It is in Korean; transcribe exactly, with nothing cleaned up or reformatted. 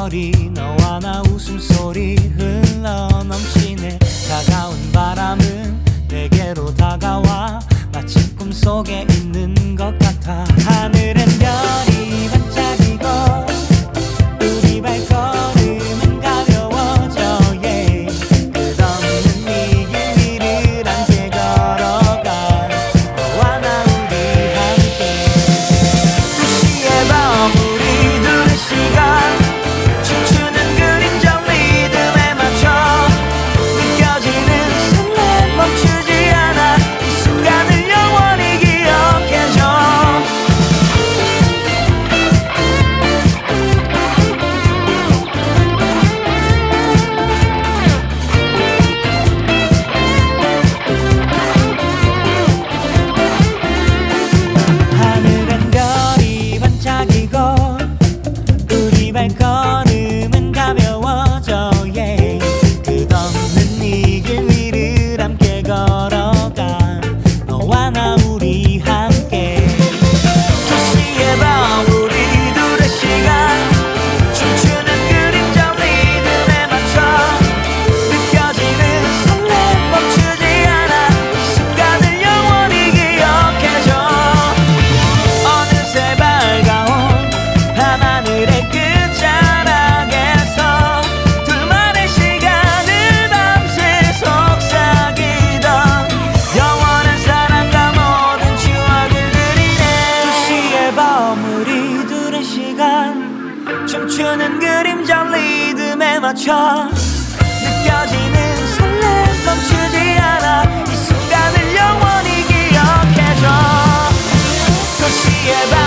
별이 너와 나 웃음소리 흘러 넘치네. 차가운 바람은 내게로 다가와 마치 꿈속에 있는 것 같아. 하늘엔 별이 반짝이고 우리 발걸음은 가벼워져 yeah. 끝없는 이 길 위를 함께 걸어가 너와 나 우리 함께. 두 시의 밤 우리 둘의 시간 춤추는 그림자 리듬에 맞춰 느껴지는 설렘 멈추지 않아 이 순간을 영원히 기억해줘. 하늘엔 별이 반짝이고 우리 발걸음은 가벼워져 yeah. 끝없는 이 길 위를 함께 걸어가 너와 나 우리 함께. 두 시의 밤 우리 둘의 시간 춤추는 그림자 리듬에 맞춰 느껴지는 설렘 멈추지 않아 이 순간을 영원히 기억해줘. 어느새 밝아온 밤하늘의 끝자락에서 둘만의 시간을 밤새 속삭이던 영원한 사랑과 모든 추억을 그리네. 두 시의 밤 우리 둘의 시간 춤추는 그림자 리듬에 맞춰 느껴지는 설렘 멈추지 않아 이 순간을 영원히 기억해줘. 두 시의 밤